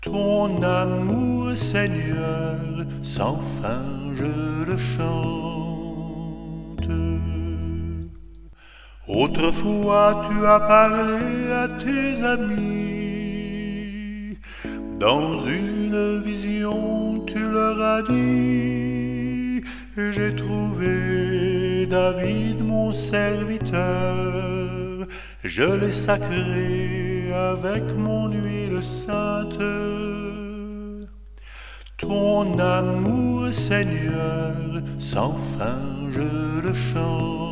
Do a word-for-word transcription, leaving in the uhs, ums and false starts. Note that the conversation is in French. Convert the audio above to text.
Ton amour, Seigneur, sans fin je le chante. Autrefois tu as parlé à tes amis, dans une vision tu leur as dit: j'ai trouvé David mon serviteur, je l'ai sacré avec mon huile sainte. Ton amour, Seigneur, sans fin je le chante.